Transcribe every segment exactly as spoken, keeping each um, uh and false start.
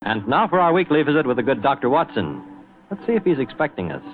And now for our weekly visit with the good Doctor Watson. Let's see if he's expecting us.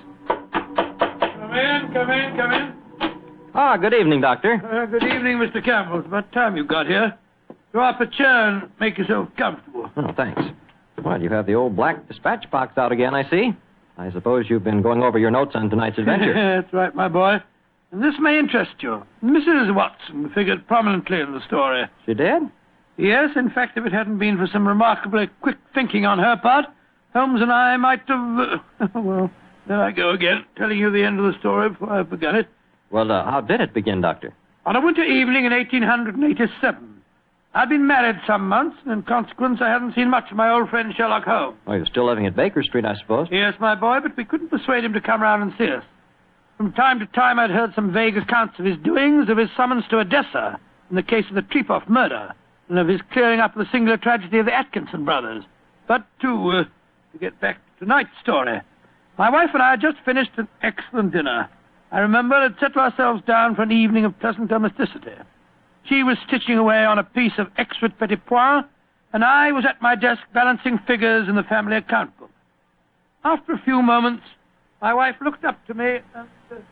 Come in, come in, come in. Ah, good evening, Doctor. Uh, good evening, Mister Campbell. It's about time you got here. Draw up a chair and make yourself comfortable. Oh, thanks. Well, you have the old black dispatch box out again, I see. I suppose you've been going over your notes on tonight's adventure. That's right, my boy. And this may interest you. Missus Watson figured prominently in the story. She did? Yes, in fact, if it hadn't been for some remarkably quick thinking on her part, Holmes and I might have... Uh, well, there I go again, telling you the end of the story before I've begun it. Well, uh, how did it begin, Doctor? On a winter evening in eighteen eighty-seven. I'd been married some months, and in consequence I hadn't seen much of my old friend Sherlock Holmes. Oh, you're still living at Baker Street, I suppose? Yes, my boy, but we couldn't persuade him to come round and see us. From time to time I'd heard some vague accounts of his doings, of his summons to Odessa in the case of the Trepoff murder, and of his clearing up the singular tragedy of the Atkinson brothers. But to, uh, to get back to tonight's story, my wife and I had just finished an excellent dinner. I remember had settled ourselves down for an evening of pleasant domesticity. She was stitching away on a piece of extra petit pois, and I was at my desk balancing figures in the family account book. After a few moments, my wife looked up to me and said,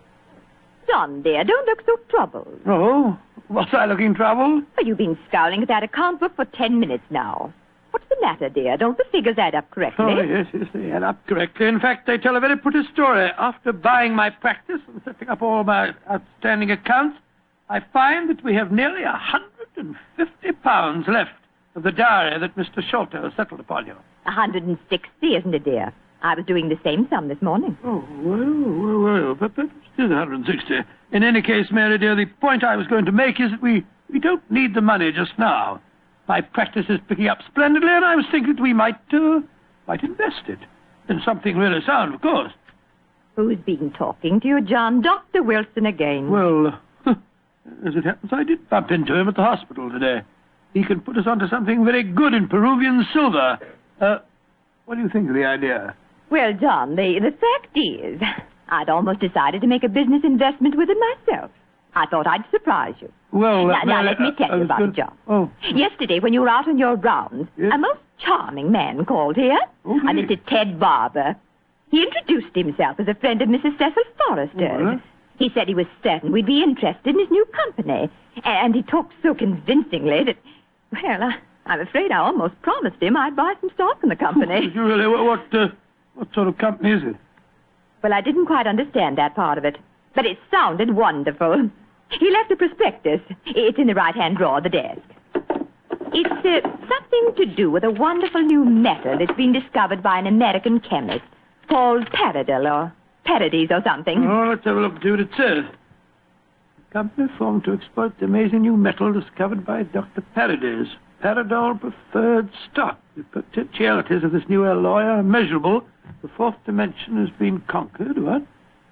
John, dear, don't look so troubled. "Oh, was I looking troubled?" Well, you've been scowling at that account book for ten minutes now. What's the matter, dear? Don't the figures add up correctly? Oh, yes, yes, they add up correctly. In fact, they tell a very pretty story. After buying my practice and setting up all my outstanding accounts, I find that we have nearly a hundred and fifty pounds left of the diary that Mister Sholto settled upon you. A hundred and sixty, isn't it, dear? I was doing the same sum this morning. Oh, well, well, well, but, but still a hundred and sixty. In any case, Mary dear, the point I was going to make is that we, we don't need the money just now. My practice is picking up splendidly, and I was thinking that we might, uh, might invest it in something really sound, of course. Who's been talking to you, John? Doctor Wilson again. Well, as it happens, I did bump into him at the hospital today. He can put us onto something very good in Peruvian silver. Uh, what do you think of the idea? Well, John, the, the fact is, I'd almost decided to make a business investment with it myself. I thought I'd surprise you. Well, now, uh, now uh, let me tell uh, you about good. it, John. Oh. Yesterday, when you were out on your rounds, Yes? a most charming man called here, Oh, a really? Mister Ted Barber. He introduced himself as a friend of Missus Cecil Forrester's. Oh, huh? He said he was certain we'd be interested in his new company. And he talked so convincingly that, well, I, I'm afraid I almost promised him I'd buy some stock in the company. Did you really? What, what, uh, what sort of company is it? Well, I didn't quite understand that part of it, but it sounded wonderful. He left a prospectus. It's in the right-hand drawer of the desk. It's uh, something to do with a wonderful new metal that's been discovered by an American chemist called Paradol or Paradies or something. Oh, let's have a look and see what it says. A company formed to exploit the amazing new metal discovered by Doctor Paradies. Paradol preferred stock. The potentialities of this new alloy are immeasurable. The fourth dimension has been conquered. What?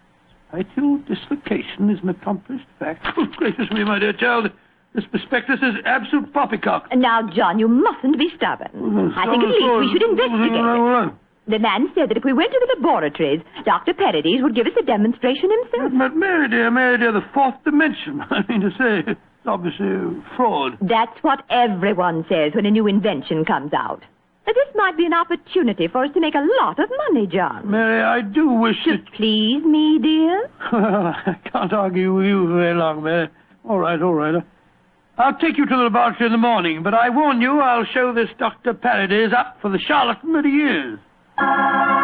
Vital dislocation is an accomplished fact. Oh, gracious me, my dear child. This prospectus is absolute poppycock. Now, John, you mustn't be stubborn. Oh, I think at least we should investigate it. The man said that if we went to the laboratories, Doctor Paradies would give us a demonstration himself. But, Mary dear, Mary dear, the fourth dimension. I mean to say, it's obviously fraud. That's what everyone says when a new invention comes out. But this might be an opportunity for us to make a lot of money, John. Mary, I do wish To that... please me, dear? Well, I can't argue with you very long, Mary. All right, all right. I'll take you to the laboratory in the morning, but I warn you, I'll show this Doctor Paradies up for the charlatan that he is.